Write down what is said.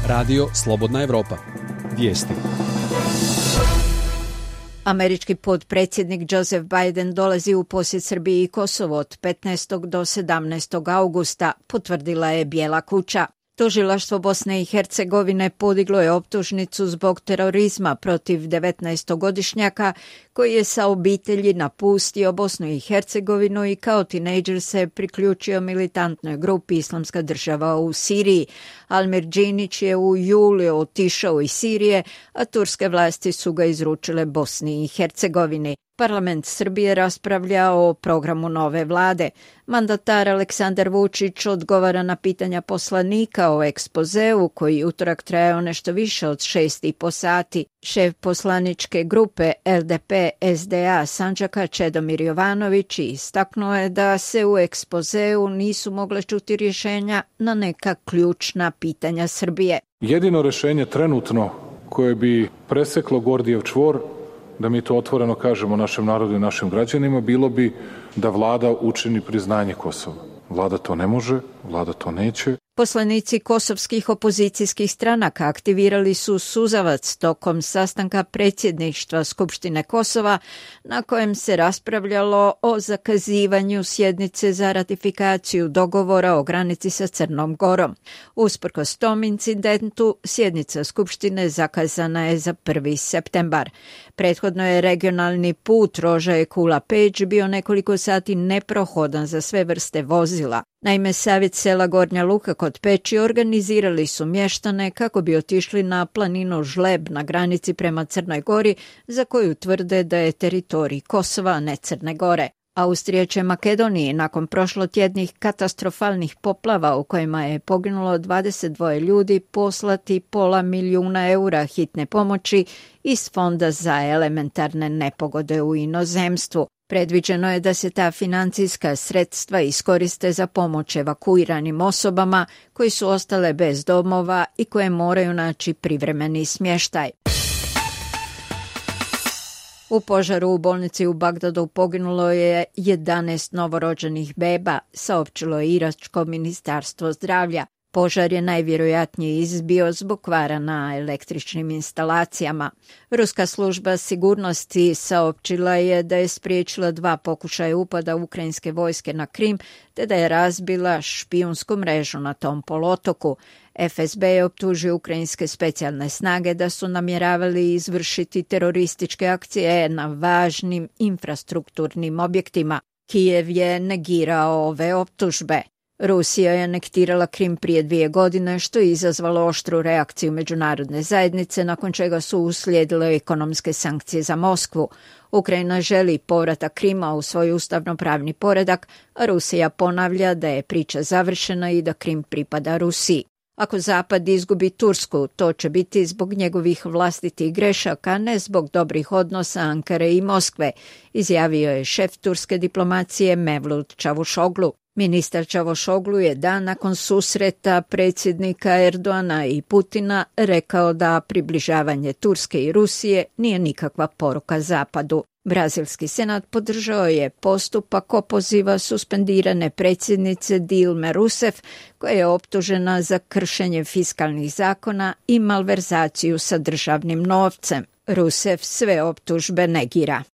Radio Slobodna Evropa. Vijesti. Američki potpredsjednik Joseph Biden dolazi u posjet Srbiji i Kosovu od 15. do 17. augusta, potvrdila je Bijela kuća. Tužilaštvo Bosne i Hercegovine podiglo je optužnicu zbog terorizma protiv 19-godišnjaka koji je sa obitelji napustio Bosnu i Hercegovinu i kao tinejdžer se priključio militantnoj grupi Islamska država u Siriji. Almir Džinić je u julu otišao iz Sirije, a turske vlasti su ga izručile Bosni i Hercegovini. Parlament Srbije raspravlja o programu nove vlade. Mandatar Aleksandar Vučić odgovara na pitanja poslanika o ekspozeu koji utorak trajao nešto više od 6,5 sati. Šef poslaničke grupe LDP-SDA Sandžaka Čedomir Jovanović istaknuo je da se u ekspozeu nisu mogle čuti rješenja na neka ključna pitanja Srbije. Jedino rješenje trenutno koje bi preseklo Gordijev čvor, da mi to otvoreno kažemo našem narodu i našim građanima, bilo bi da vlada učini priznanje Kosova. Vlada to ne može, vlada to neće. Poslanici kosovskih opozicijskih stranaka aktivirali su suzavac tokom sastanka predsjedništva Skupštine Kosova na kojem se raspravljalo o zakazivanju sjednice za ratifikaciju dogovora o granici sa Crnom Gorom. Usprkos tom incidentu, sjednica Skupštine zakazana je za 1. septembar. Prethodno je regionalni put Rožaje-Kula-Peć bio nekoliko sati neprohodan za sve vrste vozila. Naime, Savjet sela Gornja Luka kod Peći organizirali su mještane kako bi otišli na planinu Žleb na granici prema Crnoj Gori, za koju tvrde da je teritorij Kosova, a ne Crne Gore. Austrija će Makedoniji nakon prošlotjednih katastrofalnih poplava u kojima je poginulo 22 ljudi poslati €500 000 hitne pomoći iz Fonda za elementarne nepogode u inozemstvu. Predviđeno je da se ta financijska sredstva iskoriste za pomoć evakuiranim osobama koji su ostale bez domova i koje moraju naći privremeni smještaj. U požaru u bolnici u Bagdadu poginulo je 11 novorođenih beba, saopćilo je iračko ministarstvo zdravlja. Požar je najvjerojatnije izbio zbog kvara na električnim instalacijama. Ruska služba sigurnosti saopćila je da je spriječila 2 pokušaja upada ukrajinske vojske na Krim, te da je razbila špijunsku mrežu na tom poluotoku. FSB je optužio ukrajinske specijalne snage da su namjeravali izvršiti terorističke akcije na važnim infrastrukturnim objektima. Kijev je negirao ove optužbe. Rusija je anektirala Krim prije 2 godine, što je izazvalo oštru reakciju međunarodne zajednice, nakon čega su uslijedile ekonomske sankcije za Moskvu. Ukrajina želi povratak Krima u svoj ustavno-pravni poredak, a Rusija ponavlja da je priča završena i da Krim pripada Rusiji. Ako Zapad izgubi Tursku, to će biti zbog njegovih vlastitih grešaka, a ne zbog dobrih odnosa Ankare i Moskve, izjavio je šef turske diplomacije Mevlut Čavušoglu. Ministar Čavušoglu je dan nakon susreta predsjednika Erdoana i Putina rekao da približavanje Turske i Rusije nije nikakva poruka Zapadu. Brazilski senat podržao je postupak opoziva suspendirane predsjednice Dilme Rousseff, koja je optužena za kršenje fiskalnih zakona i malverzaciju sa državnim novcem. Rousseff sve optužbe negira.